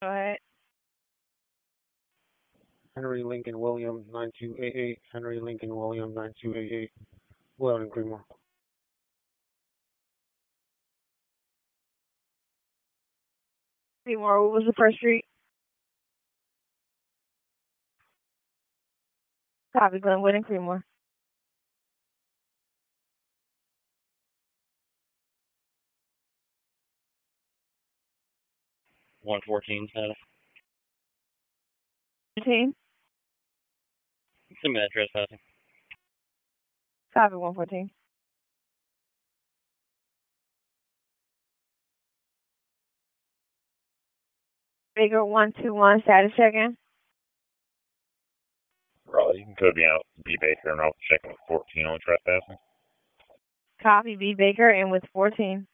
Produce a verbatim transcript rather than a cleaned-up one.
Go ahead. Henry Lincoln William nine two eight eight. Henry Lincoln William nine two eight eight. Loud and Creedmoor. Creedmoor, what was the first street? Copy, Glenwood and Creedmoor. one fourteen, status. fifteen. Send me that trespassing. Copy, one fourteen. Baker one two one, status checking. Raleigh, you can code me out. B Baker, and I'll check with fourteen on trespassing. Copy, B Baker, and with fourteen.